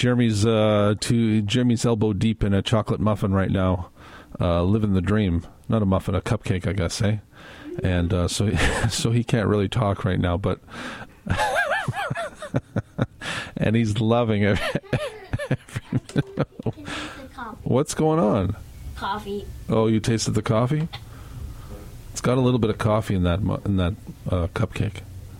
Jeremy's elbow deep in a chocolate muffin right now, living the dream. Not a muffin, a cupcake, I guess, eh? And so he can't really talk right now, but and he's loving it. What's going on? Coffee. Oh, you tasted the coffee? It's got a little bit of coffee in that cupcake.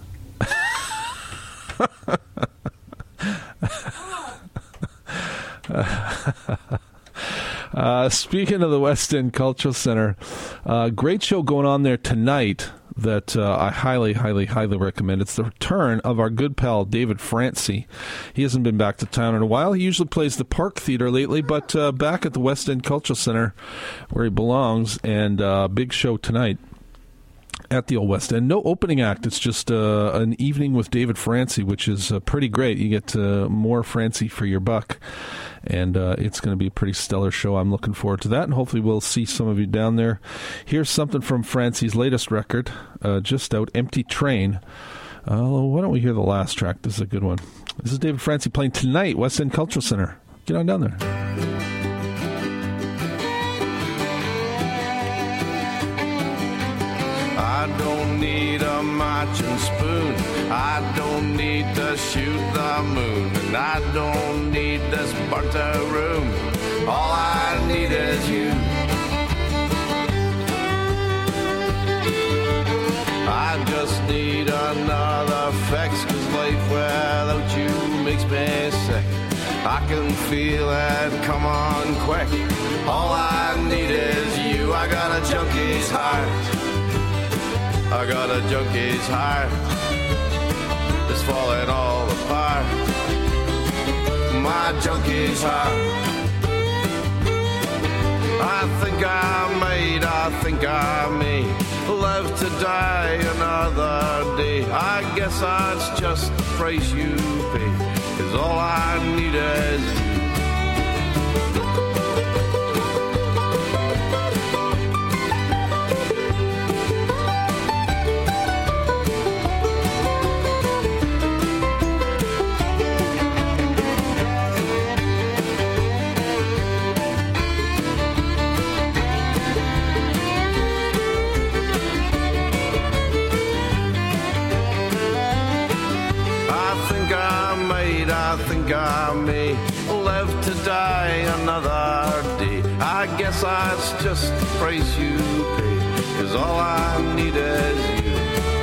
Speaking of the West End Cultural Center, great show going on there tonight that I highly, highly, highly recommend. It's the return of our good pal David Francie. He hasn't been back to town in a while. He usually plays the Park Theatre lately, but back at the West End Cultural Center where he belongs, and big show tonight at the Old West End. No opening act. It's just an evening with David Francie, which is pretty great. You get more Francie for your buck. And it's going to be a pretty stellar show. I'm looking forward to that, and hopefully we'll see some of you down there. Here's something from Francie's latest record, just out, Empty Train. Why don't we hear the last track? This is a good one. This is David Francie playing tonight, West End Cultural Center. Get on down there. I don't need a matching spoon. I don't need to shoot the moon. And I don't need this burnt out room. All I need is you. I just need another fix, 'cause life without you makes me sick. I can feel it come on quick. All I need is you. I got a junkie's heart. I got a junkie's heart. It's falling all apart. My junkie's heart. I think I may live to die another day. I guess that's just the price you pay, 'cause all I need is you. I think I may live to die another day. I guess that's just the price you pay, 'cause all I need is you.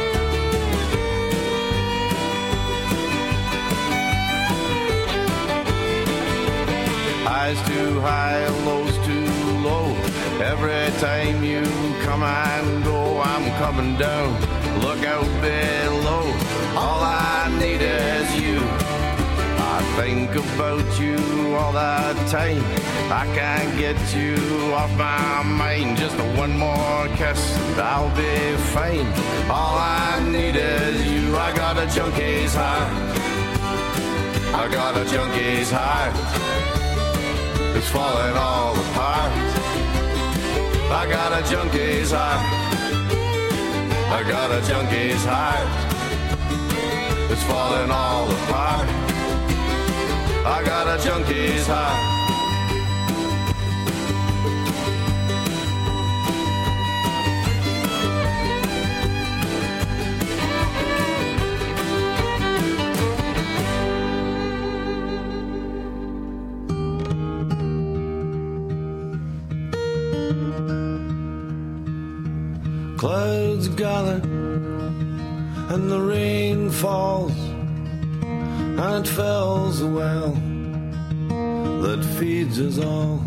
Highs too high and lows too low. Every time you come and go, I'm coming down. Look out below. All I need is you. I think about you all the time. I can't get you off my mind. Just one more kiss and I'll be fine. All I need is you. I got a junkie's heart. I got a junkie's heart. It's falling all apart. I got a junkie's heart. I got a junkie's heart. It's falling all apart. I got a junkie's heart. Clouds gather and the rain falls, and it fills the well that feeds us all.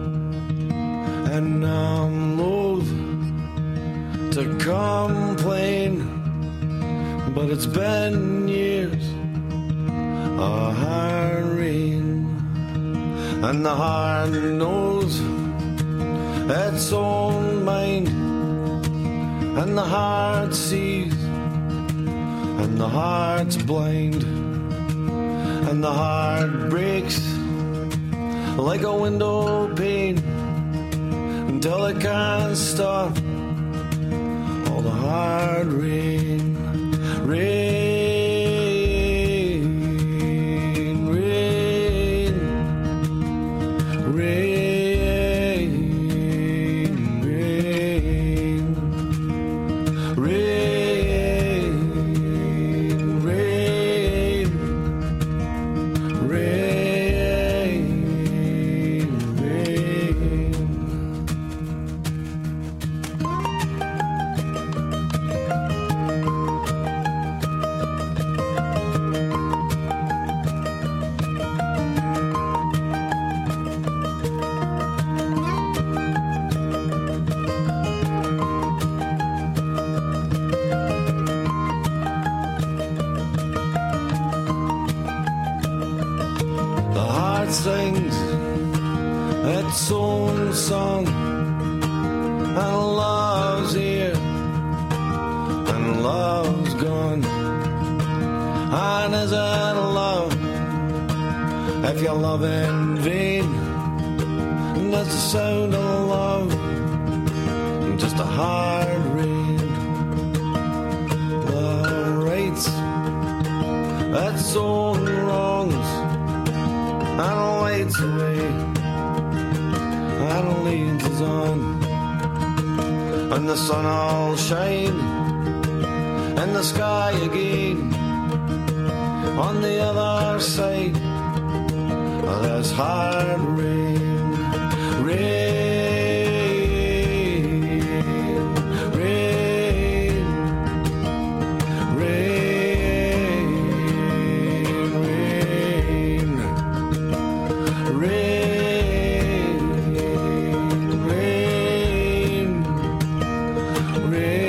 And I'm loath to complain, but it's been years of hard rain, and the heart knows its own mind, and the heart sees, and the heart's blind, and the heart breaks like a window pane until it can't stop all the hard rain, rain, rain. heart sings its own song, and love's here and love's gone. And is it love if you love in vain? And that's the sound of love, just a hard rain. Love rights its own wrongs and waits away and leads us on. And the sun will shine in the sky again. On the other side, there's hard rain, rain, rain, rain, rain, rain, rain, rain.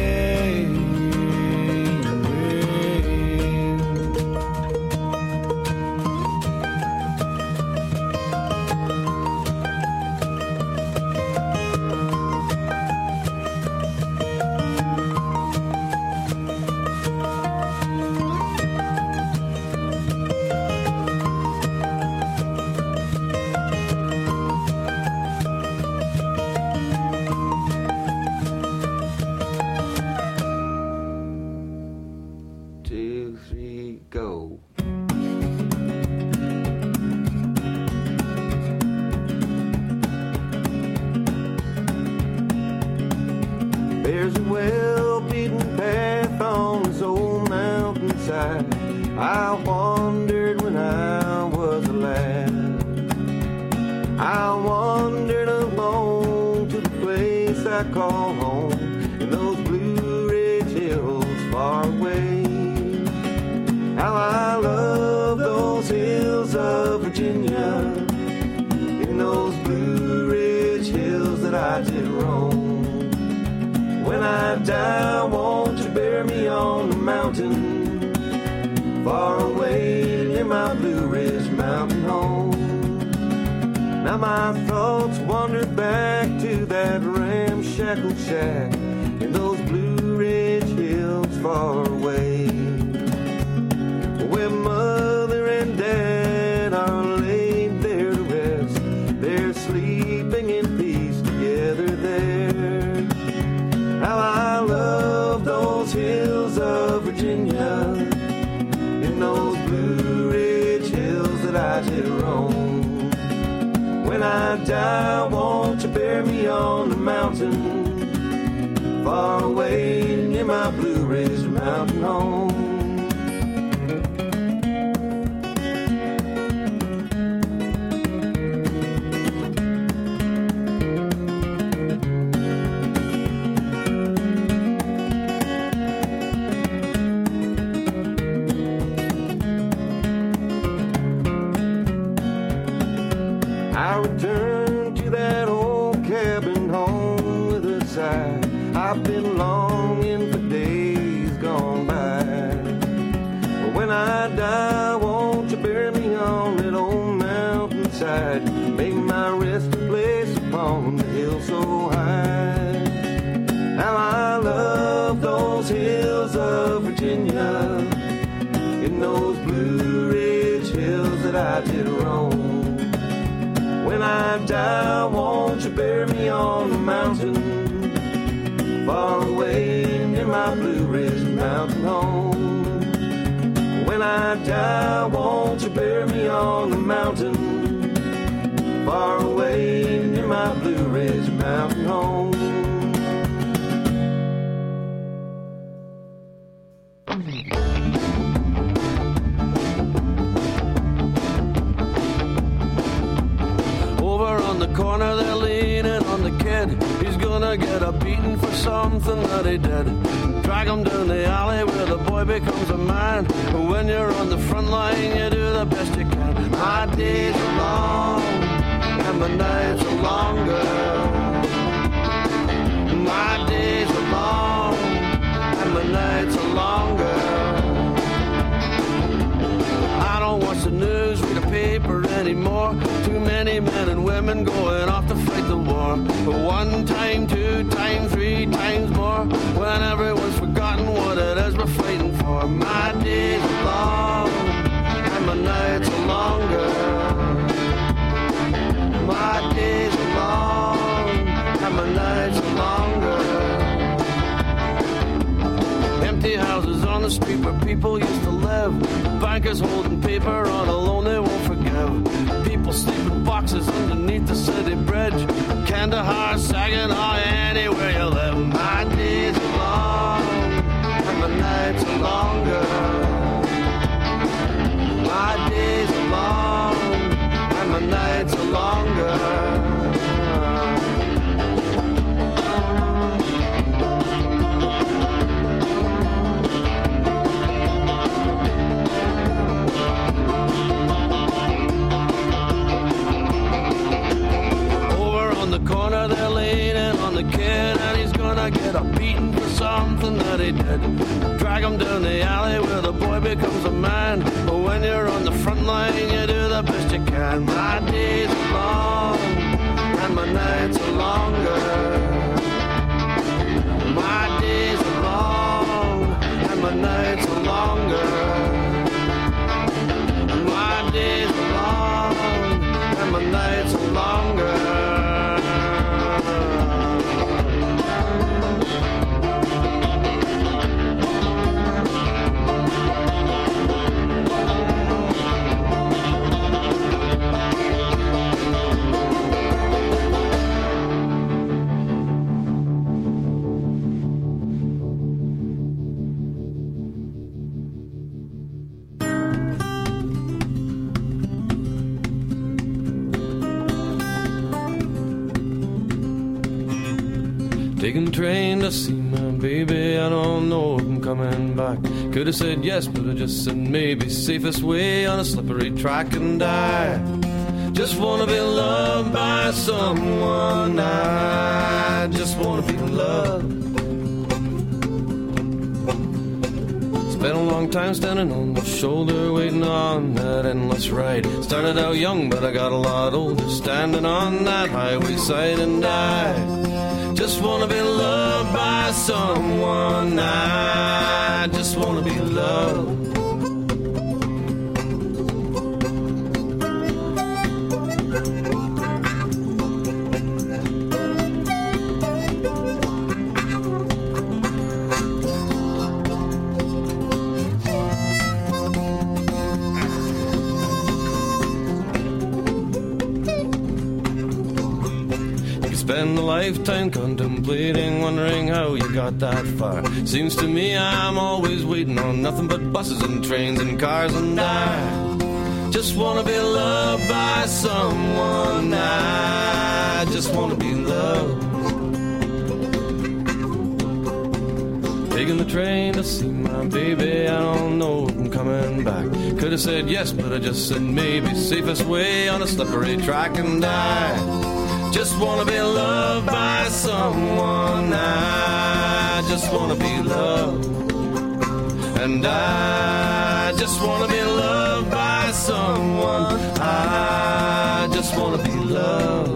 There's a well-beaten path on this old mountainside. I wandered when I was a lad. I wandered alone to the place I call home, in those Blue Ridge Hills far away. How I love those hills of Virginia, in those Blue Ridge Hills that I did roam. When I die, won't you bury me on the mountain, far away near my Blue Ridge Mountain home? Now my thoughts wander back to that ramshackle shack in those Blue Ridge Hills far away, where mother and dad are laid there to rest. They're sleeping in peace together there. How I love those hills of Virginia, in those Blue Ridge Hills that I did roam. When I die, won't you bury me on the mountain, far away near my Blue Ridge Mountain home? I return to that old cabin home with a sigh. I've been longing for days gone by. But when I die, won't you bury me on that old mountainside? Make my resting place upon the hill so high. How I love those hills of Virginia, in those Blue Ridge Hills that I did roam. When I die, won't you bury me on the mountain, far away near my Blue Ridge Mountain home? When I die, won't you bury me on the mountain, far away near my Blue Ridge Mountain home? The corner they're leaning on the kid. He's gonna get a beating for something that he did. Drag him down the alley where the boy becomes a man. When you're on the front line, you do the best you can. My days are long and my nights are longer. My days are long and my nights are longer. I don't watch the news, read the paper many more. Too many men and women going off to fight the war. But 1 time, 2 times, 3 times more, when everyone's forgotten what it is we're fighting for. My days are long and my nights are longer. My days are long and my nights are longer. Empty houses on the street where people used to live. Bankers holding paper on a loan they won't forgive. People sleep in boxes underneath the city bridge. Kandahar, Saginaw, anywhere you live. My days are long and my nights are longer. My days are long and my nights are longer. The corner they're leaning on the kid, and he's gonna get a beating for something that he did. Drag him down the alley where the boy becomes a man. But when you're on the front line, you do the best you can. My days are long and my nights are longer. My days are long and my nights are longer. My days are long and my nights are longer. Taking the train to see my baby, I don't know if I'm coming back. Could have said yes, but I just said maybe. Safest way on a slippery track, and I just wanna be loved by someone. I just wanna be loved. Spent a long time standing on the shoulder, waiting on that endless ride. Started out young, but I got a lot older, standing on that highway side, and I just wanna be loved by someone. I just wanna be loved. Spend a lifetime contemplating, wondering how you got that far. Seems to me I'm always waiting on nothing but buses and trains and cars, and I just wanna be loved by someone. I just wanna be loved. Taking the train to see my baby, I don't know if I'm coming back. Could have said yes, but I just said maybe. Safest way on a slippery track, and I just wanna be loved by someone. I just wanna be loved. And I just wanna be loved by someone. I just wanna be loved.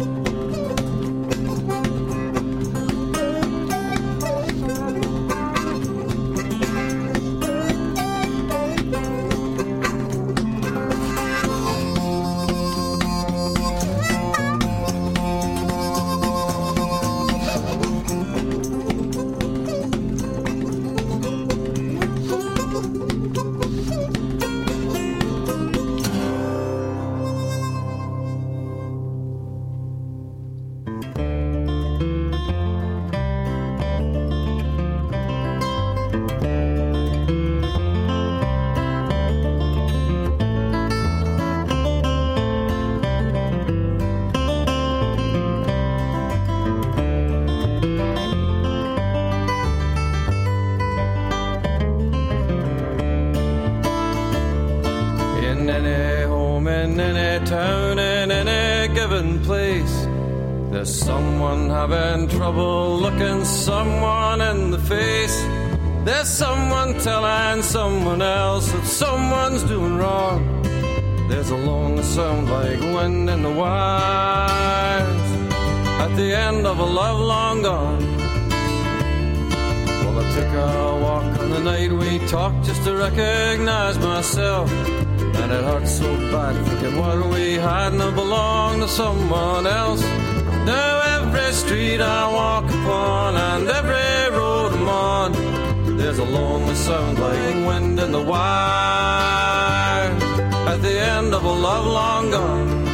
There's someone having trouble looking someone in the face. There's someone telling someone else that someone's doing wrong. There's a long sound like wind in the wires at the end of a love long gone. Well, I took a walk on the night we talked just to recognize myself. And it hurt so bad thinking what we had now belonged to someone else. Now every street I walk upon and every road I'm on, there's a lonely sound like wind in the wire at the end of a love long gone.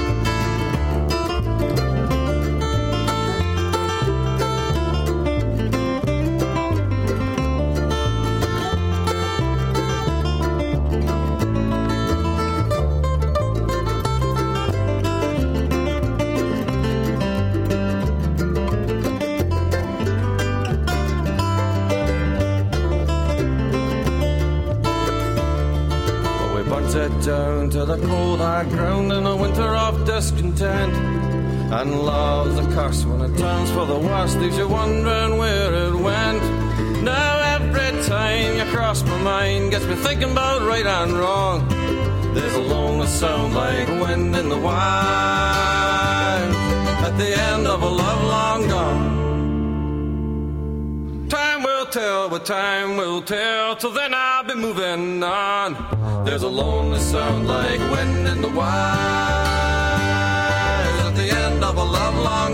Down to the cold hard ground in a winter of discontent. And love's a curse when it turns for the worst, leaves you wondering where it went. Now every time you cross my mind, gets me thinking about right and wrong. There's a lonely sound like wind in the wire at the end of a love long gone. Time will tell, but time will tell, till then I'll be moving on. There's a lonely sound like wind in the wire at the end of a love long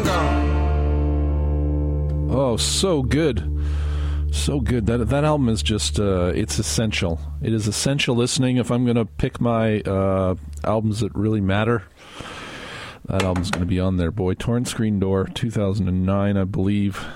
gone. Oh, so good. So good. That album is just, it's essential. It is essential listening. If I'm going to pick my albums that really matter, that album's going to be on there, boy. Torn Screen Door, 2009, I believe.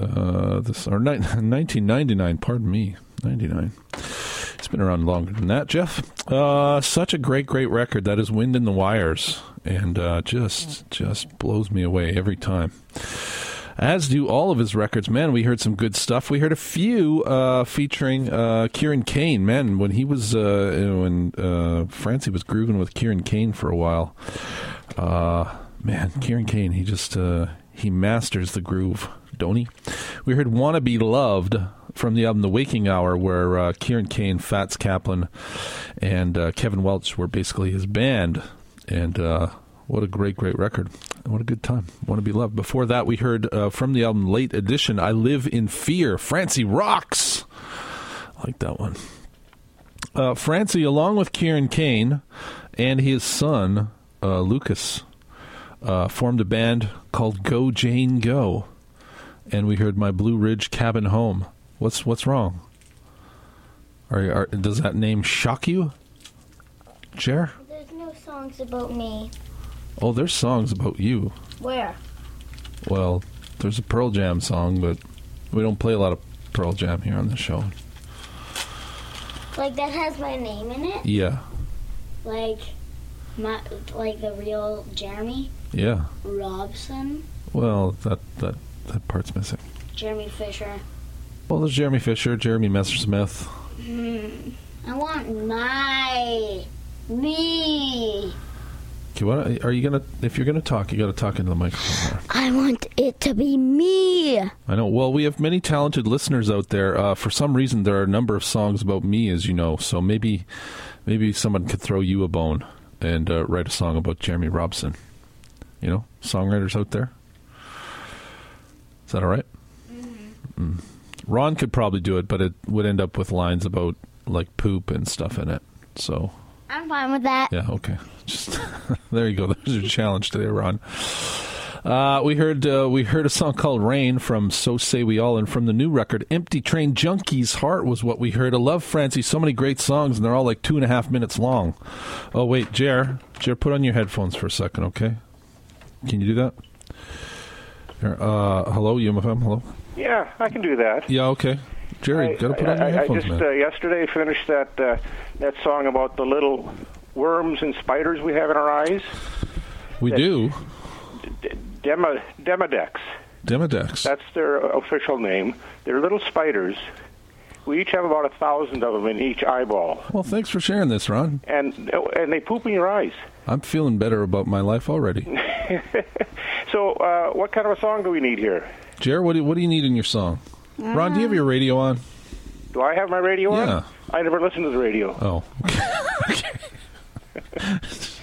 1999, pardon me. 99. It's been around longer than that, Jeff. Such a great record. That is Wind in the Wires, and just blows me away every time. As do all of his records. Man, we heard some good stuff. We heard a few featuring Kieran Kane. Man, when he was Francie was grooving with Kieran Kane for a while. Man, Kieran Kane, he masters the groove, don't he? We heard "Wanna Be Loved" from the album The Waking Hour, where Kieran Kane, Fats Kaplan, and Kevin Welch were basically his band. And what a great record. What a good time. Want to Be Loved. Before that, we heard from the album Late Edition, I Live in Fear. Francie rocks. I like that one. Francie, along with Kieran Kane and his son, Lucas, formed a band called Go Jane Go. And we heard My Blue Ridge Cabin Home. What's wrong? Does that name shock you, Jer? There's no songs about me. Oh, there's songs about you. Where? Well, there's a Pearl Jam song, but we don't play a lot of Pearl Jam here on the show. Like that has my name in it? Yeah. Like the real Jeremy? Yeah. Robson? Well, that part's missing. Jeremy Fisher. Well, there's Jeremy Fisher, Jeremy Messersmith. I want me. Okay, if you're gonna talk, you gotta talk into the microphone. I want it to be me. I know. Well, we have many talented listeners out there. For some reason, there are a number of songs about me, as you know. So maybe someone could throw you a bone and write a song about Jeremy Robson. You know, songwriters out there. Is that all right? Mm-hmm. Ron could probably do it, but it would end up with lines about like poop and stuff in it. So I'm fine with that. yeah, okay. Just there you go. There's your challenge today, Ron. We heard a song called "Rain" from So Say We All, and from the new record "Empty Train Junkie's Heart" was what we heard. I love Francie. So many great songs, and they're all like 2.5 minutes long. Oh wait, Jer, put on your headphones for a second, okay? Can you do that? Hello, UMFM. Hello. Yeah, I can do that. Yeah, okay. Jerry, got to put on your headphones, I just yesterday finished that song about the little worms and spiders we have in our eyes. We do. Demodex. Demodex. That's their official name. They're little spiders. We each have about 1,000 of them in each eyeball. Well, thanks for sharing this, Ron. And they poop in your eyes. I'm feeling better about my life already. So, what kind of a song do we need here? Jer, what do you need in your song? Ron, do you have your radio on? Do I have my radio on? Yeah. I never listen to the radio. Oh, okay.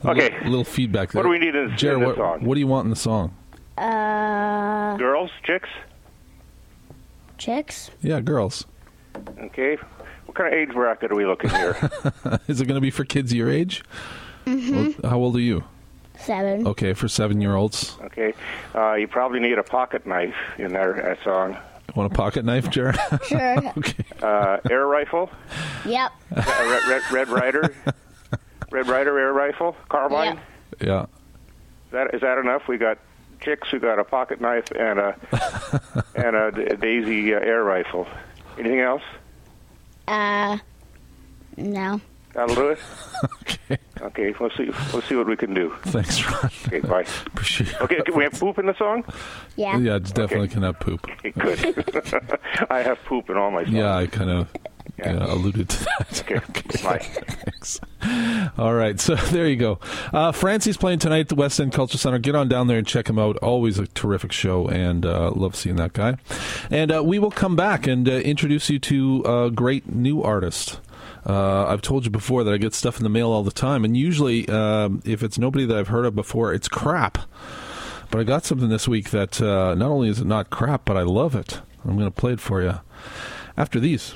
Okay. A little feedback there. What do we need in Jared, this song? What do you want in the song? Girls, chicks? Chicks? Yeah, girls. Okay. What kind of age bracket are we looking here? Is it going to be for kids your age? Mm-hmm. How old are you? 7. Okay, for 7-year-olds. Okay. You probably need a pocket knife in that song. Want a pocket knife, Jared? Sure. Okay. Air rifle? Yep. Red Ryder? Red Ryder air rifle? Carbine? Yeah. Is that enough? We got chicks who got a pocket knife and a Daisy air rifle. Anything else? No. That'll do it. Okay. Okay. We'll see what we can do. Thanks, Ron. Okay. Bye. Appreciate it. Okay. Can we have poop in the song? Yeah. Yeah, it definitely can have poop. Okay, good. I have poop in all my songs. Yeah, I kind of alluded to that. Okay. Bye. Thanks. All right, so there you go. Francie's playing tonight at the West End Culture Center. Get on down there and check him out. Always a terrific show, and love seeing that guy. And we will come back and introduce you to a great new artist. I've told you before that I get stuff in the mail all the time, and usually if it's nobody that I've heard of before, it's crap. But I got something this week that not only is it not crap, but I love it. I'm going to play it for you after these.